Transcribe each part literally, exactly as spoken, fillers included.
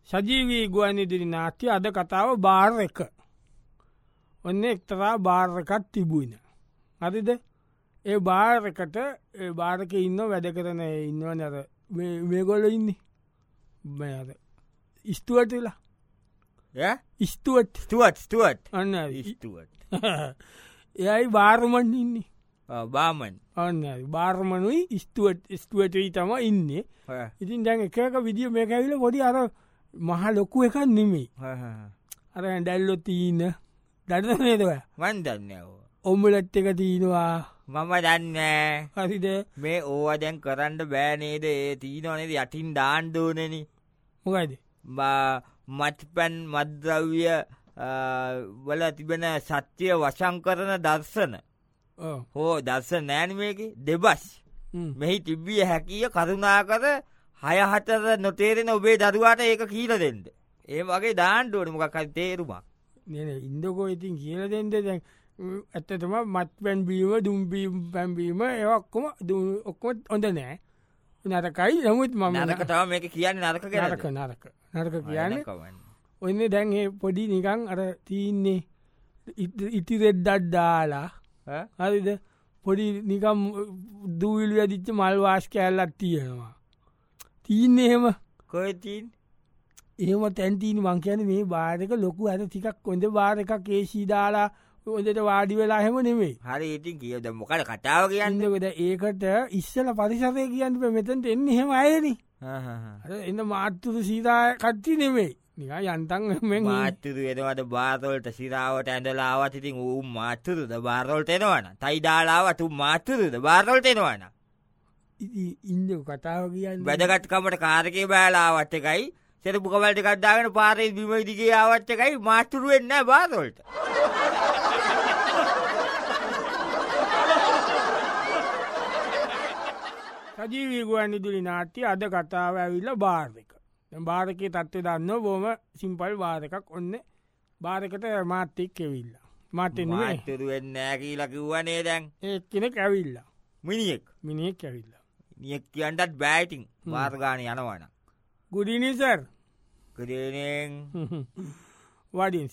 සජීවී ගුවන්විදුලි නාට්‍ය අද කතාව බාර් එක. ඔන්න එක්තරා බාර් එකක් තිබුණ. හරිද? ඒ බාර් එකට ඒ බාරක ඉන්න වැඩ කරන ඉන්න නැර මේගොල්ල ඉන්නේ අර ස්තුවට වෙලා ස්තුවට ස්තුවත් ස්තුවත් අන්න ස්තුවත් එයයි බාර්මන් ඉන්නේ බාමන් අන්න බාර්මනුයි ස්තුවට ස්තුවටයි තම ඉන්නේ. ඉතින් දැන් එක එක විදිිය මේ ඇවිල පොඩි අර මහ ලොකු එකක් නෙමේ අර ඇඩැල්ලො තිීන දඩනේදව වන් දන්න ඔම්මලට් එක තිීනවා මම දන්න හරිද මේ ඕවා දැන් කරන්න බෑනේද ඒ තිීනවනේද යටින් දාන්්ඩෝනන මොකයිද මත්පැන් මද්‍රව්‍ය වල තිබෙන සත්‍යය වශං කරන දර්ශන හෝ දර්ශ නෑනමේක දෙබස් මෙහි තිබ්බිය හැකිය කරුණා කර හයහතර නොතේරෙන ඔබේ දරුවාට ඒක කියීල දෙෙන්ද ඒ වගේ දාන්්ඩුවන මොකක්කල් තේරුමක් නන ඉන්දකෝ ඉතින් කියල දෙෙන්ද දැන් ඇත්තතම මත් පැන්බීම දුම්බීම් පැම්බීම ඒක්කොම ඔක්කොත් හොඳ නෑ නරකයි නමුත් මම නරකතාව මේක කියන්න නරක නරක නරක නරක කියන්න ඔන්න දැන් ඒ පොඩි නිකං අර තියන්නේ ඉතිරෙද්දත් දාලා හරිද පොඩි නිකම් දූවිල් වැදිච්ච මල්වාස් කෑල්ලක් තියෙනවා තියන්නේ එහෙම කොයතින් එහෙම තැන්තිීන මං කියන මේ බාරක ලොකු ඇත ටිකක් කොඳ බාර එකක් ඒශී දාලා ඔොදට වාඩි වෙලා හෙම නෙමේ හරි ඉතින් කියද මොකට කතාව කියන්නකොද ඒකට ඉස්සල පරිසරය කියන්න මෙතැන්ට එන්න හෙම අයන එන්න මාත්තුරු සීරා කට්ටි නෙමේ නික යන්තන් මාත්තුරු එනවට බාරෝල්ට සිරාවට ඇඳලාවත් ඉතින් ඌ මාත්තුරුද බාරෝල්ට එනවන තයිඩාලාවට මාත්තුරුද බාරෝල්ට එනවන ඉන්ද කතාව කියන්න වැදගත්කමට කාරකය බෑලාවත් එකයි සෙරපුකවලට කඩ්ඩාගෙන පාරේ බිමයිදිගේ ආවත් එකයි මාස්තුරුවෙන්න බාරෝල්ට සජීවී ගුවන්විදුලි නාට්‍ය අද කතාව ඇවිල්ල බාර්ක බාරකය තත්ව දන්න බෝම සිම්පල් වාරකක් ඔන්න බාරකට මාත්‍යෙක් කෙවිල්ල මතෙන් මාතුරුවෙන් නෑ ලකිව්වනේ දැන් ඒ කෙනෙක් ඇවිල්ල මිනිියෙක් මිනිෙක් ඇවිල්ල නියෙක් කියන්ටත් බෑටිං වාර්ගාන යනවන ගුඩිනිසර් කඩනෙන් වඩින්ස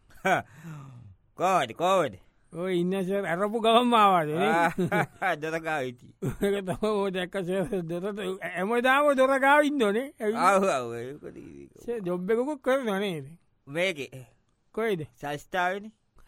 කෝඩ කෝඩ ඔය ඉන්නසර් ඇරපු ගවම්මාවාද දොරකාවිති තම දැක්ක දොරට ඇමදාම දොරකාව ඉන්නනේ ජොබ්බෙකුක් කර නොනේද මේක කොයිද සස්ථාවන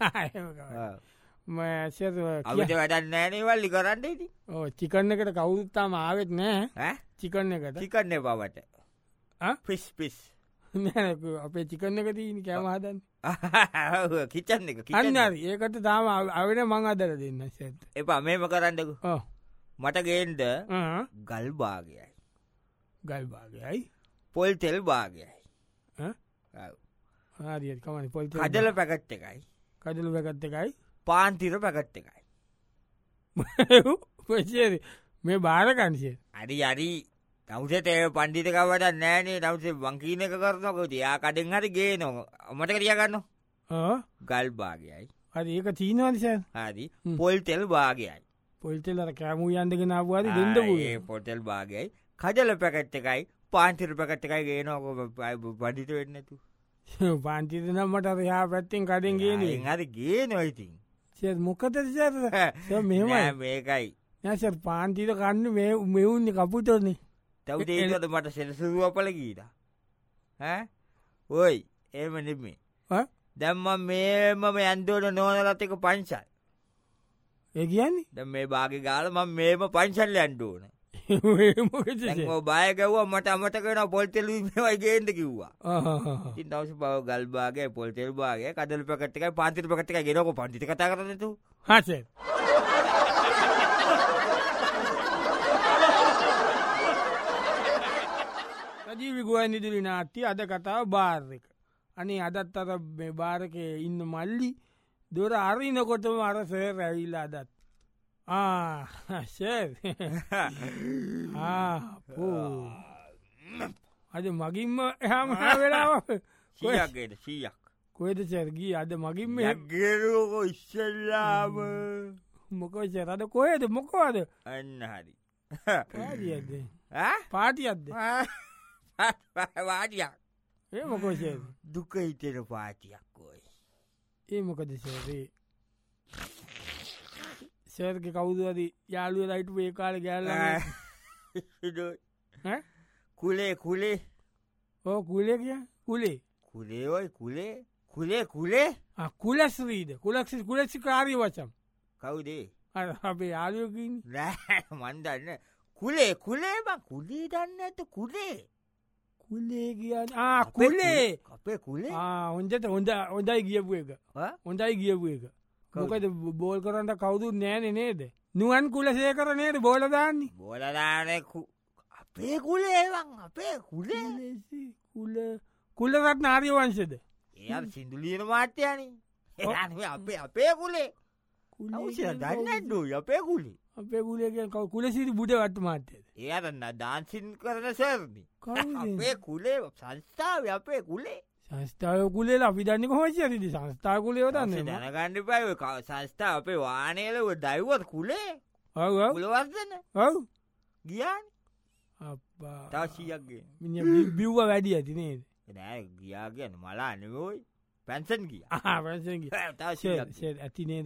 අවිට වැඩන්න නෑනේ වල්ලි කරන්නේති ඕ චිකන්න එකට කවුරුත්තාම ආවෙත් නෑ චිකන්න එකට චිකන්න පවට පිස් පිස් අපේ චිකන්න එක තියන කෑමහදන්න කිචන්න එක කියන්න ඒකට තාම අවට මං අදර දෙන්න සැත් එපා මේම කරන්නකු මට ගේන්ද ගල් භාගයයි ගල් භාගයයි පොල් තෙල් භාගයයි හරිකමන පොල් කඩල පැකට් එකයි කඩලු පැකට් එකයි පාන්තිර පැකට් එකයි පොෂේ මේ භාරකන්සේ අඩි අඩි නවසට පණ්ඩිතකවට නෑනේ නවසේ වංකීන එක කරනකොට යා කඩෙන් හරි ගේ නො මට කරියගන්න ගල් භාගයයි හරි ඒක චීනවනිස හරි පොල් තෙල් භාගයයි පොල්තෙල්ලට කෑමූ යන්දගෙන වාද දෙද පොටෙල් භාගයයි කඩල පැකට් එකයි පාන්තිර පැකට් එකයි ගේ නොක පඩිට වෙන්නතු පාන්තිත නම්මට රයා පැත්තෙන් කඩෙන් ගෙන හරි ගේ නොයිතින් මොකත මෙම මේකයි යස පාන්තිත කන්න මේ මෙවුන්න කපුටොන්නේ තවදේට මට සෙනසුරුවපල ගීට ඔයි ඒම නෙමේ දැම්ම මේම ඇන්දෝට නෝනලත් එක පංචල් ඒ කියන්නේ ද මේ බාග ගාල ම මේම පංචල්ල ඇන්ඩෝන බයගව මට අමට කන පොල්තෙලු මේවයිගේන්ද කිව්වා ඉ දවස පව ගල්බාගේ පොල්තෙල් බාගේ කදල පකටක පාතිර පකටක ගෙනක පන්තිි කතා කරනතු හස ජීවිගුවන්නිදිලි නාට්‍ය අද කතාව බාර්ක අනේ අදත් අර බාරක ඉන්න මල්ලි දොර අරිනකොටම අරසය රැවිල්ල අදත් අද මගින්ම එහම වෙලාව සියක්ගේට සීයක් කොයද සැර්ගී අද මගින්ම ගේරෝ ඉස්සල්ලාම මොකෝච රද කොයද මොකවාද අන්න හරි පාටියක්ද පාටියක්ද වාටියක් ඒ මොකෝෂේ දුක හිතෙන පාටියක් ඔයි. ඒ මොකද සේරේ සේර්ග කවුදුවද යාළුව ලයිටු ඒ කාල ගැල්ල කුලේ කුලේ ඕ කුලේ කිය කුලේ කුලේ ඔයි කුලේ කුලේ කුලේ කුලස්රීද කුලක්ෂ කුලෙසි කාරී වචම් කවුදේ අපේ යාලයකින් රෑ මන්දන්න කුලේ කුලේ බ කුලේ දන්න ඇත කුලේ කුලේ කියන්න කුලේ අපේ කුලේ හොන්ජට හොඳ හොඳයි ගියපු එක හොඳයි ගියපු එක මොකද බෝල් කරන්න කවුදු නෑන නේද නුවන් කුල සේ කර නේද බෝලදාන්නේ බෝලදානකු අපේ කුලේවන් අපේ කුලේ කුල කුල්ලරත් නාරිය වංශද ඒ සිදුලියන මාත්‍යයන අපේ අපේ කුලේ දන්නඩු අපේ කුලේ අපේ කුලේ කව කුල සිරි බුඩ වට මාත්‍යද ඒරන්න දාන්සින් කරන සරදි අපේ කුලේ සංස්ථාව අපේ කුලේ සංස්ථාව කුලේ අපි දන්න හෝච රිදි සංස්ථා කුලේ දන්න දැනගණඩ පයි සංස්ථාව අපේ වානයලව දයිවත් කුලේ කුලවර්දන ඔව් ගියාන් අපා තවශීයක්ගේ මිනි බිව්ව වැඩි ඇති නේද නෑ ගියා කියන්න මලා නෙවෝයි පැන්සන් ගිය ඇති නේද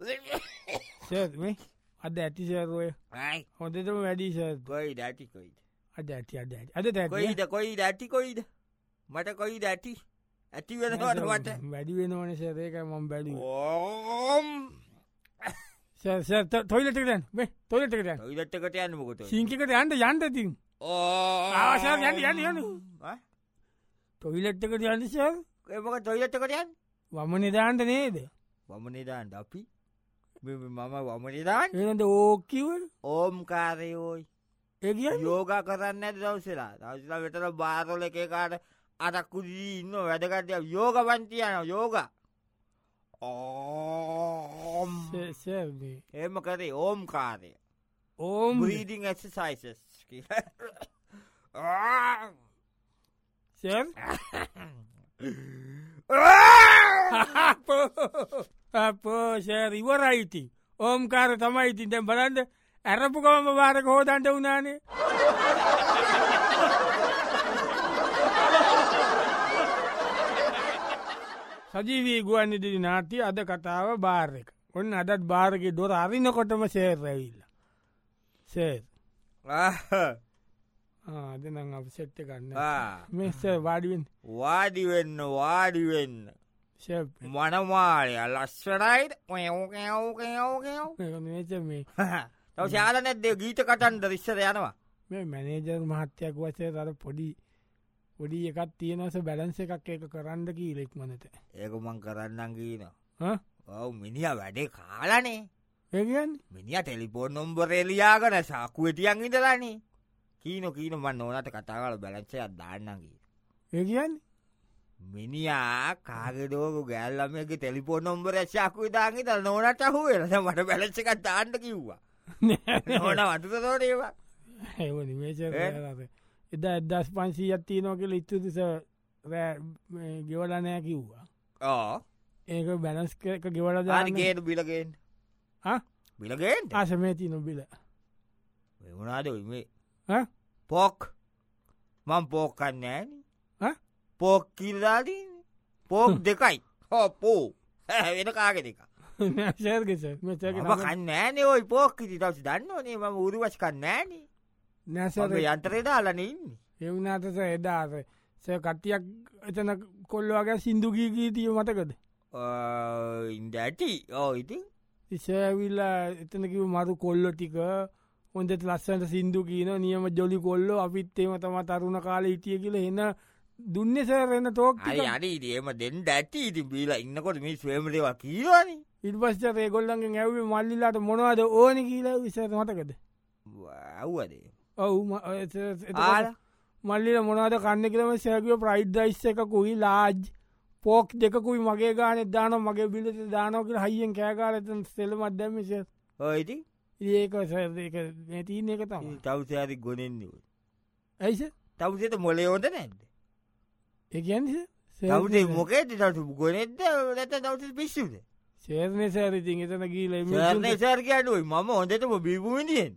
මේ අද ඇතිසරෝය හොඳටම වැඩිස කොයි ඩැටිකොයිද අද ඇති අද අද කොයිද කොයි ඩැටි කොයිද මට කොයි ඩැටි ඇති වෙනවට මට වැඩි වෙනවන සරේක මම් බැලි ඕම් තොයිලටකටන් මේ තොයිලටකට ඉලට්කට යන්න මොකොට සිංකිකට යන්ට යන්ටතින් ආශ යන්න යන්න යන්න තොයිලට්ටකට යන්නස ඒමක තොයිලට්ටකට යන්න වම නිදාන්ට නේද වම නිදාන්ට අපි මම වම නිදාන් එනද ඕකිවල් ඕම් කාරයෝයි ඒ යෝග කරන්න ඇති දවසලා දවසලා වෙතර බාරොල එකකාට අතක්කුදී ඉන්න වැඩකටය යෝග පන්තියන යෝග ඕම් එම කරේ ඕම් කාරය ඕම් බ්‍රීඩිං එක්සසයිසස් පෝෂර් ඉවරයිති ඕම්කාර තමයි ඉතින් දැන් බලන්ද ඇරපුකවම වාරක හෝදන්ට වුණානේ සජීවී ගුවන් ඉදිරි නාට්‍ය අද කතාව බාර් එක ඔන්න අදත් බාරගේ දොර අරිනකොටම සේර් ඇවිල්ලා සේර් ආදනම් අප සෙට්ට ගන්න මෙස වාඩිවෙන් වාඩිවෙන්න වාඩිවෙන්න මනමාලය ලස්සරයිට මේ තව ශාල නැද්ද ගීත කටන්ද රිස්සර යනවා මේ මැනේජර් මහත්තයක් වසේ තර පොඩි පොඩි එකත් තියෙනවස බැලන්ස එකක් එක කරන්න කීලෙක් මනත ඒකමං කරන්නන් කියන ඔවු මිනිිය වැඩේ කාලනේ ඒගන් මිනිිය ටෙලිපෝන් නොම්බරේලියයාගන සාකුවටියන් ඉදලානේ කීන කීන මන් ඕනට කතාවල බැලන්සයක් දාන්නගේ ඒගන් මිනිා කාගෙදෝක ගැල්ලමගේ ටෙලිපෝන් නොම්බර ශාකුව දාගේ දල් නොනට හුවල මට බැලච්ච එකත් දාන්න කිව්වා ඕන වටතතෝට ඒවා ඒ නිමේශ එදා එදස් පන්සී අත්තිී නොකල ඉත්තුතිස ගෙවලනෑ කිව්වා ඕ ඒක බැලස් එක ගෙවල දානගේට බිලගෙන් බිලගෙන් ආසමේති නොබිල වුණාද මේ පෝක් මං පෝකන්න ෑන පෝක් කිල්ලාදී පෝක් දෙකයි හෝ පෝ වෙන කාගෙ දෙක කන්න ෑනේ ඔයි පෝක්කිති දවස දන්නවනේ ම උරුවස් කන්න ෑනේ නැසර යන්තරෙද අලනඉන්න එවුනාතස එදාස සය කට්ටියක් එතන කොල්ලවගේ සිින්දුගී තිය මතකද ඉන්ද ඇටි ඕ ඉතින් ඉසඇවිල්ලා එතනකිව මරු කොල්ලො ටික හොන්දෙත් ලස්සන්ට සිින්දු කියන නියම ජොලි කොල්ලො අපිත්තේම තම තරුණ කාල ඉටිය කියල එන්න දුන්නසරන්න තෝක් අඩි ඒම දෙන්න ඇති ඉති බීලා ඉන්නකොට මේ ස්වේමටවා කියවන ඉට පස්ස රේගොල්ලන්ගේ ඇව මල්ලිලාට මොනවද ඕන කියලා විසර මතකද අව්වදේ ඔවු මල්ලිල මොනාද කන්න කියලම සැකව ප්‍රයිඩ්දයිස් එකකුයි ලාජ් පෝක් දෙකුයි මගේ ගාන දාන මගේ බිලට දානෝක හයිියෙන් කෑකාලත සෙලමත් දැමිස ඔයිති ඒක නැතින එක තම තවසයාරි ගොනෙන්නේ ඇයිස තවසට මොලේ ෝද නැද්ද ඒකන්ස තවසේ මොකේ තසු ගොනෙද්ද ලත දවස පිස්සුද සේරනය සෑරඉතින් එතන ගීල සෑර්කයනුවයි මම හොඳටම බිපුවිනියෙන්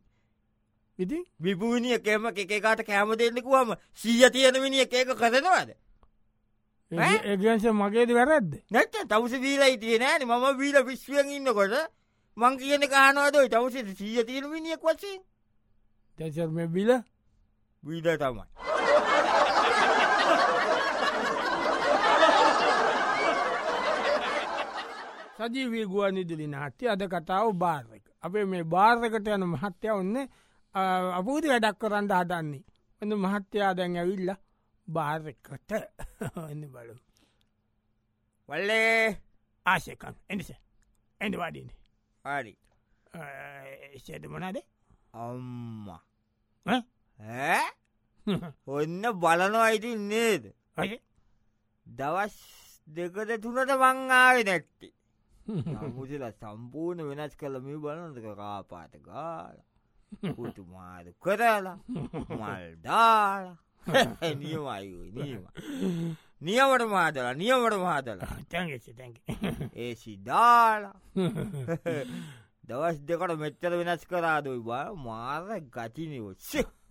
ඉති විපුවිනිය කෙම එකකාට කෑම දෙන්නෙකුවම සීය තියෙන විනි එක එක කරනවාද ඒගන්ස මගේද වැරද්ද නැත තවස වීලයි තිය නෑන ම වීල විශ්වයෙන් ඉන්නකොට මං කියන කානවාදයි තවසට සීය තියෙන විනිියක් වසේ තැසර්ම බිල වීද තමයි සජීවී ගුවන් ඉදිලි නාත්‍ය අද කතාව බාර්ක අපේ මේ බාර්කට යන මහත්‍යය ඔන්න අපූති වැඩක් කරන්න හදන්නේ ඔන්න මහත්‍යයා දැන් ඇවිල්ල බාර්කට එන්න බලු වල්ලේ ආශයකම් එනිස එඩ වඩින හරි ෂයට මොනාද අම්ම ඔන්න බලනවා අයිති නේද දවස් දෙකද තුනට මංආාව නැට්ටි මුසල සම්පූර්ණ වෙනස් කළ මේ බලනක කාපාට ගාල පුතුමාද කරලා මල්දාල නියමයි නියම නියමට මාදලා නියමට මාදලා තැන්ගෙ තැන්ක ඒ සිදාලා දවස් දෙකට මෙච්චර වෙනස් කරාදයි බා මාර ගතිනි ඔස්ස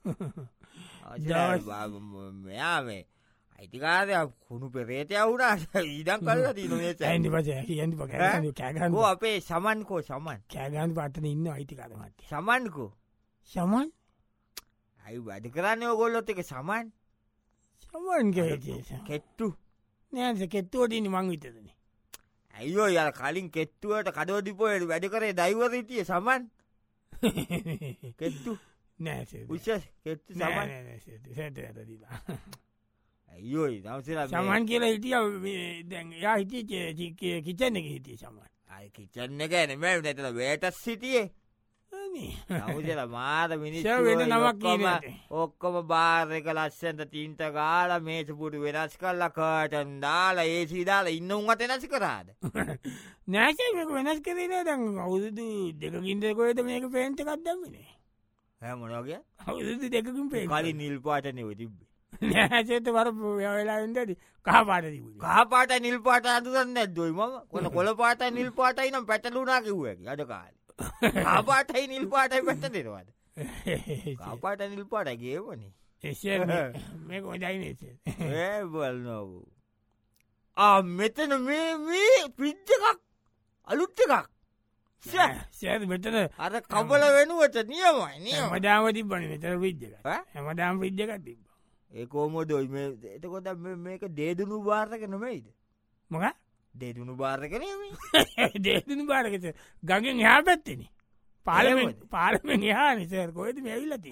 මෙයා මේ අයිතිකාරය කුණු පෙරේතය වුණට ඉඩම් කල්ල තින ඇන්ඩි පස කෑගන්න අපේ සමන්කෝ සමන් කෑගන් පත්තන ඉන්න අයිතිකාරමත් සමන්කෝ සමන් ඇයි වැඩ කරන්න ඔගොල්ලොත් එක සමන් සමන් කෙට්ටු නෑස කෙත්තුවටන මං විතරන ඇයෝ ය කලින් කෙත්තුවට කඩෝදිපොයට වැඩ කරේ දයිවරීතිය සමන් කෙත්තු නෑස උෂ කෙත්තු සමන් සැටදීලා ඇයෝයි දවසලා සමන් කියලා හිටිය දැන් යා හිටිය කිචන්න එක හිටිය සමන් අය කිචන්න ගැන මැ නැතල වේටස් සිටියේ නවසල මාද මිනිස් වෙන නමක් ඔක්කොම බාරක ලස්සන්ට තිීන්ට ගාල මේසපුට වෙනස් කල්ල කටන් දාලා ඒ සීදාලා ඉන්න උන්ගත නැසි කරාද නෑසක වෙනස් කරන දැන් අවුදු දෙකකින්දකොයද මේක පේන්ට කත්දම්මනේ හැමනෝගේ අවුදු දෙකින් පේ කලින් නිල් පාටනව තිබ්බේ නෑසත වර වෙලාෙන්දද කාපාට තිබ කාපාට නිල් පාට අදුරන්න ඇදොයි ම කොන කොල පාට නිල් පාටයි නම් පැටලුනා කිව්ව අද කාල කාපාටයි නිල් පාටයි පැට දෙරවාද කාපාට නිල් පාටගේ වනේ එ මේ කොදයි ඒබල් නොවූ ආ මෙතන මේ පිච්චකක් අලුට්ට එකක් සෑද මෙතන අර කබල වෙනුවට නියමයි නිය මදාම තිබන මෙතර විද්්‍යක හැමදාම් විද්්‍යකක් තිබ ඒ කෝමෝදොයි මේ එතකොද මේක දේදුණු භාරක නොමයිද මොක දේදුණු භාරකන දේදුණු භාරකත ගගෙන් යා පැත්තෙන පාලම පාලමෙන් යා නිසර කොයද ඇවිල්ලති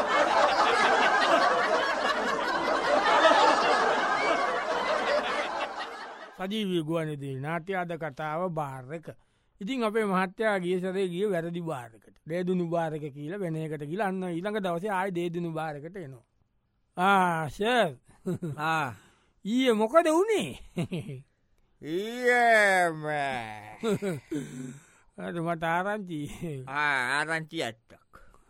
සජීවී ගුවනදී නාට්‍ය අද කතාව භාරක ඉතින් අපේ මහත්තයා ගිය සරේ ගිය වැරදි භාරකට දේදුණු භාරක කියල වෙනකට කියල අන්න ඊළඟ දවසේ ආය දේදුණු භාරකට එනවා ආශ ඊය මොකද වුණේ ඒම මට ආරංචි ආරංචි ඇත්තක්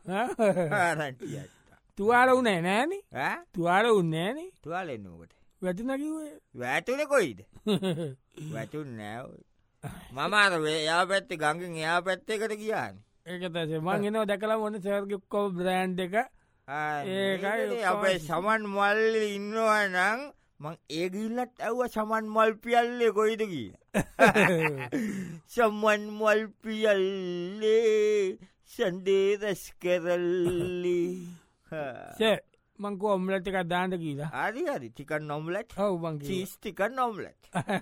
තුවාල උනේ නෑන තුවාල උන්නෑන තුවාල එන්නකට වැටනකිවේ වැටුන කොයිද වැටුන් නෑව මමාර යා පැත්ති ගංගින් එයා පැත්තේකට කියන්න ඒකතස මං එනවා දැකලා මොන සර්ගක්කෝ බ්‍රෑන්් එක ඒකයි අපේ සමන් මල්ල ඉන්නවනං මං ඒගිල්ලත් ඇව්ව සමන් මල් පියල්ලේ කොයිද කිය සම්මන් මල් පියල්ලේ සන්දේදස් කරල්ලි මංකෝ ඔම්ලට එකක් දාන්න කියලා හරි හරි ටිකන් නොම්ලට් හව මං ටිකන් නොම්ලට්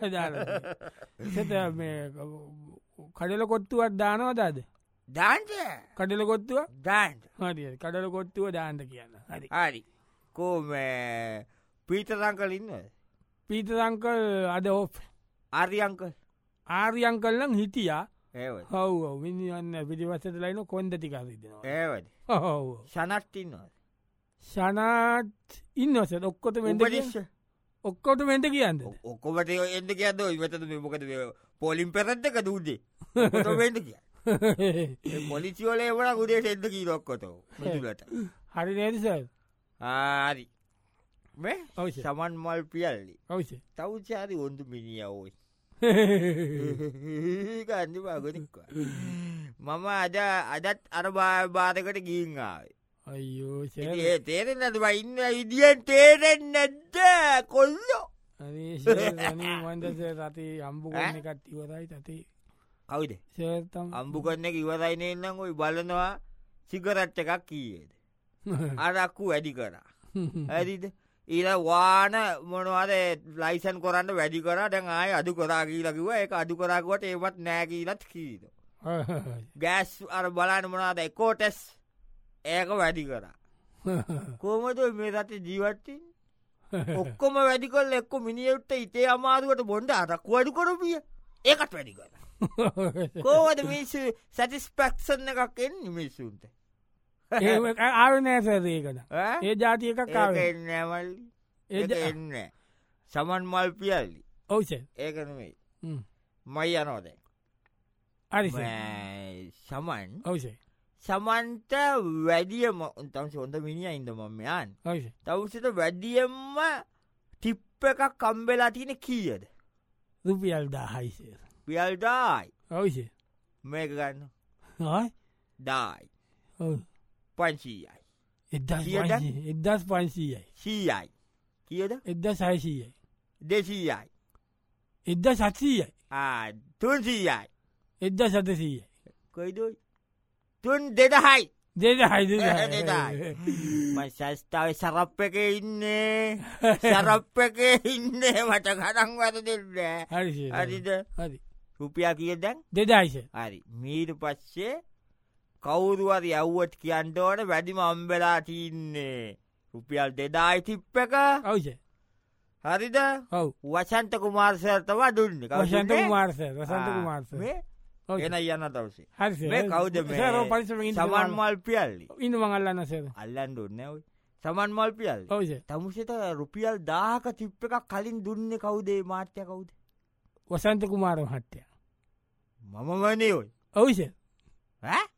කඩල කොත්තුවත් දානවදාද දාන්ට කඩල කොත්තුව දාන්ට හරි කඩල කොත්තුව දාන්ට කියන්න හරි හරි කෝම පීතරංකල ඉන්න පීතරංකල් අද ඔ ආර්යංකල් ආර්යංකල්ලං හිටියා ඒව හව මිනිියන්න පිටිවස්සට ලයින කොන්ද ටිකරදෙනවා ඒවද හව සනට්ටින්නවා සනාත් ඉන්නවස ඔක්කොට වෙන්ඩ ඔක්කොට වෙන්ඩ කියන්න ඔක්කොමට එද කියද ඉවතද මොකද පොලිම් පෙරද්දක දූදේ වෙන්ඩ කිය පොලිසිවලේ වන ගුදේ එද කී රොක්කොට ලට හරි නේදස ආරි සමන් මල් පියල්ලි ඔවස තවචාරි ඔොන්දු මිනිිය ඔයි ගන්න පාගනික්ව මම අද අදත් අර බාධකට ගීංආවේ අයෝ ඒ තේරෙන් නැතුව ඉන්න ඉදිියෙන් තේරෙන් නැද්ද කොල්ලෝ වන්දස රති අම්බු කරන එකත් ඉවරයි තතේ කවුද සේතම් අම්බු කරන එක ඉවරයින එන්නම් ඔයි බලනවා සිගරට් එකක් කීයේද අරක්කු වැඩි කරා ඇරිද ඊල වාන මොනවාද ලයිසන් කොරන්න වැඩි කර දැන් ආය අඩු කරා කියීලකිව එක අඩු කරාකුවට ඒවත් නෑකීලත් කීද ගෑස් අර බලාන මොනාද එකෝටෙස් ඒක වැඩි කරා කෝමද මේ රට ජීවත්තින් ඔක්කොම වැඩිකල් එක්කො මිනිියවුට්ට ඉතේ අමාරුවට බොන්ඩ අරක්කු අඩු කරපිය ඒකත් වැඩි කර කෝවද මිසු සැටිස්පැක්සන්න එකක් එන්න මිස්සුන්ට ආවනෑසේකන ඒ ජාති එකක් නෑමල් ඒ එන්න සමන් මල් පියල්ලි ඔවස ඒකනමයි මයි යනෝදැ අරි සමන් ඔවසේ සමන්ත වැඩිය තම සොඳ මිනිිය ඉද මම්මයන් තවසට වැඩියම්ම ටිප්ප එකක් කම්බෙලා තියන කීයද රුපියල් දාහයිසේ පියල්ඩායි ඔවසේ මේක ගන්න දායි පංසීයයි එදස් පන්සීයයි සීයයි කියද එද්ද සයිසීයයි දෙසීයයි එද්ද සත්සීයයි තුන්සීයයි එද්ද සතසීයයි කොයිදයි තුන් දෙදහයි දෙදහයි මශස්ථාව සරප් එක ඉන්නේ සරප් එක ඉන්නේ මට කරංවත දෙන්න හරිද හරි රුපියා කිය දැන් දෙදයිස හරි මීට පස්සේ කවුරුවර යව්වත් කියන්ටෝට වැඩිම අම්බෙලා තින්නේ රුපියල් දෙදායි තිප්ප එක අවුස හරිද වසන්ත කුමාර්සර්තවා දුන්න වසන්ත කුමාර්ස වසන්ත කුමාර්ස එන යන්න තවසේ හරි කවුද සමන් මල් පියල්ලි ඉන්න මඟල්ලන්න සේද අල්ලන් දුන්න සමන් මල් පියල් ඔවස තමුසට රුපියල් දාක තිප්ප එකක් කලින් දුන්න කවුදේ මාත්‍ය කවුද වසන්ත කුමාර හට්ටය මම වනේ ඔයි ඔවස ඈ